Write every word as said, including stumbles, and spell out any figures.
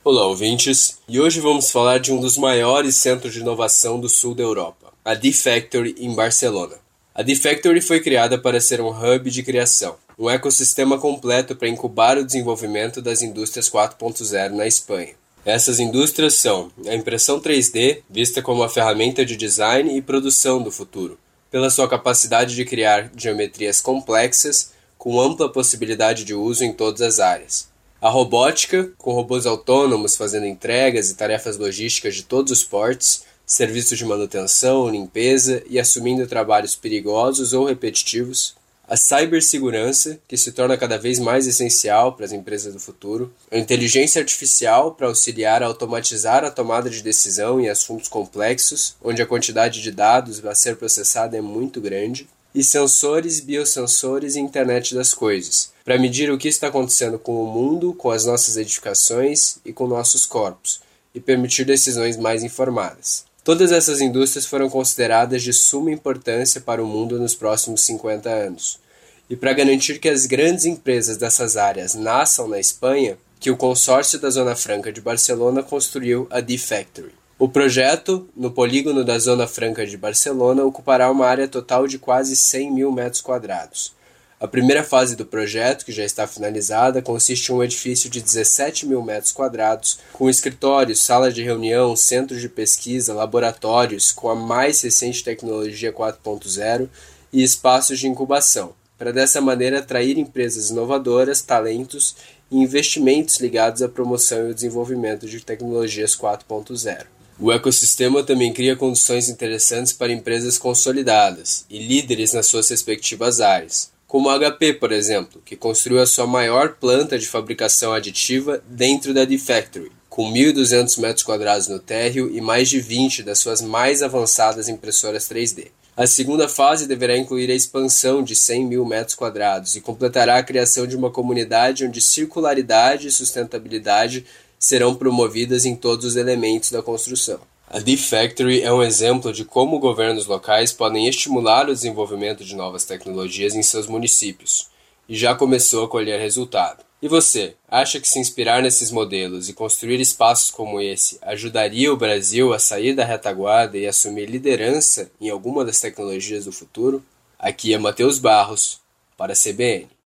Olá, ouvintes, e hoje vamos falar de um dos maiores centros de inovação do sul da Europa, a D-Factory em Barcelona. A D-Factory foi criada para ser um hub de criação, um ecossistema completo para incubar o desenvolvimento das indústrias quatro ponto zero na Espanha. Essas indústrias são a impressão três D, vista como a ferramenta de design e produção do futuro, pela sua capacidade de criar geometrias complexas com ampla possibilidade de uso em todas as áreas. A robótica, com robôs autônomos fazendo entregas e tarefas logísticas de todos os portes, serviços de manutenção, limpeza e assumindo trabalhos perigosos ou repetitivos. A cibersegurança, que se torna cada vez mais essencial para as empresas do futuro. A inteligência artificial, para auxiliar a automatizar a tomada de decisão em assuntos complexos, onde a quantidade de dados a ser processada é muito grande. E sensores, biosensores e internet das coisas, para medir o que está acontecendo com o mundo, com as nossas edificações e com nossos corpos, e permitir decisões mais informadas. Todas essas indústrias foram consideradas de suma importância para o mundo nos próximos cinquenta anos. E para garantir que as grandes empresas dessas áreas nasçam na Espanha, que o consórcio da Zona Franca de Barcelona construiu a D-Factory. O projeto, no polígono da Zona Franca de Barcelona, ocupará uma área total de quase cem mil metros quadrados. A primeira fase do projeto, que já está finalizada, consiste em um edifício de dezessete mil metros quadrados, com escritórios, salas de reunião, centros de pesquisa, laboratórios, com a mais recente tecnologia quatro ponto zero e espaços de incubação, para dessa maneira atrair empresas inovadoras, talentos e investimentos ligados à promoção e ao desenvolvimento de tecnologias quatro ponto zero. O ecossistema também cria condições interessantes para empresas consolidadas e líderes nas suas respectivas áreas, como a H P, por exemplo, que construiu a sua maior planta de fabricação aditiva dentro da D-Factory, com mil e duzentos metros quadrados no térreo e mais de vinte das suas mais avançadas impressoras três D. A segunda fase deverá incluir a expansão de cem mil metros quadrados e completará a criação de uma comunidade onde circularidade e sustentabilidade serão promovidas em todos os elementos da construção. A D-Factory é um exemplo de como governos locais podem estimular o desenvolvimento de novas tecnologias em seus municípios, e já começou a colher resultado. E você, acha que se inspirar nesses modelos e construir espaços como esse ajudaria o Brasil a sair da retaguarda e assumir liderança em alguma das tecnologias do futuro? Aqui é Matheus Barros, para a C B N.